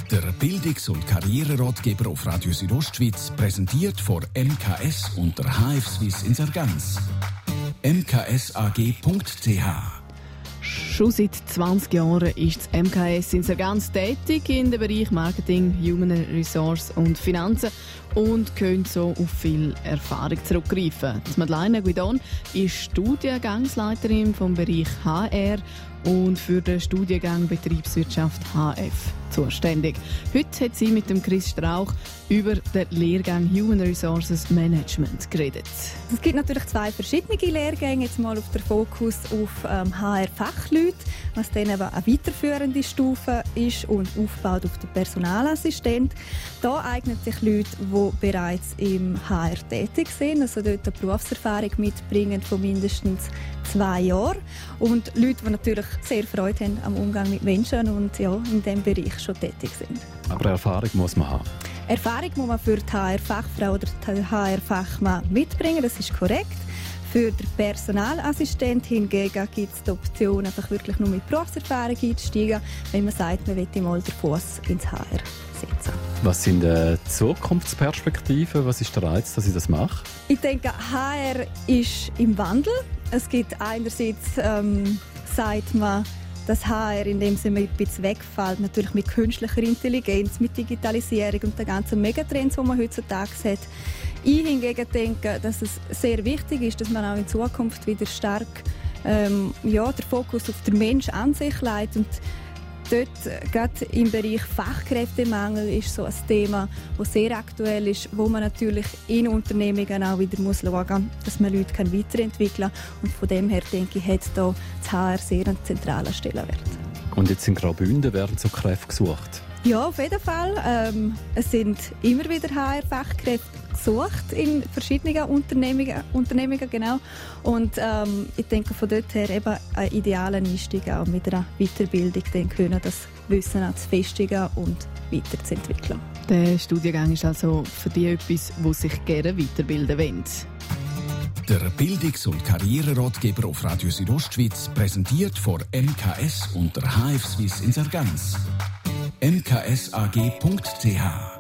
Der Bildungs- und Karriereratgeber auf Radio Südostschweiz, präsentiert von MKS und der HF Swiss in Sargans. mksag.ch. Schon seit 20 Jahren ist das MKS in Sargans tätig in dem Bereich Marketing, Human Resource und Finanzen und können so auf viel Erfahrung zurückgreifen. Madeleine Guidon ist Studiengangsleiterin vom Bereich HR und für den Studiengang Betriebswirtschaft HF zuständig. Heute hat sie mit dem Chris Strauch über den Lehrgang Human Resources Management geredet. Es gibt natürlich 2 verschiedene Lehrgänge. Jetzt mal auf der Fokus auf HR-Fachleute, was dann eben eine weiterführende Stufe ist und aufbaut auf den Personalassistent. Da eignen sich Leute, die bereits im HR tätig sind, also dort eine Berufserfahrung mitbringen von mindestens 2 Jahren. Und Leute, die natürlich sehr Freude haben am Umgang mit Menschen und ja, in diesem Bereich schon tätig sind. Aber Erfahrung muss man haben. Erfahrung muss man für die HR-Fachfrau oder den HR-Fachmann mitbringen, das ist korrekt. Für den Personalassistent hingegen gibt es die Option, einfach wirklich nur mit Berufserfahrung einzusteigen, wenn man sagt, man möchte mal den Fuß ins HR setzen. Was sind die Zukunftsperspektiven? Was ist der Reiz, dass ich das mache? Ich denke, HR ist im Wandel. Es gibt einerseits, sagt man, dass HR in dem Sinne ein bisschen wegfällt, natürlich mit künstlicher Intelligenz, mit Digitalisierung und den ganzen Megatrends, die man heutzutage hat. Ich hingegen denke, dass es sehr wichtig ist, dass man auch in Zukunft wieder stark den Fokus auf den Mensch an sich legt. Und dort, gerade im Bereich Fachkräftemangel, ist so ein Thema, das sehr aktuell ist, wo man natürlich in Unternehmungen auch wieder schauen muss, dass man Leute weiterentwickeln kann. Und von dem her denke ich, hat da das HR sehr einen zentralen Stellenwert. Und jetzt in Graubünden werden so Kräfte gesucht? Ja, auf jeden Fall. Es sind immer wieder HR-Fachkräfte gesucht in verschiedenen Unternehmungen genau. Und ich denke, von dort her eben ein idealer Einstieg auch mit einer Weiterbildung, dann können das Wissen auch zu festigen und weiterzuentwickeln. Der Studiengang ist also für die etwas, wo sich gerne weiterbilden wollen. Der Bildungs- und Karriereratgeber auf Radio Südostschweiz, präsentiert von MKS und der HF Swiss in Sargans. mksag.ch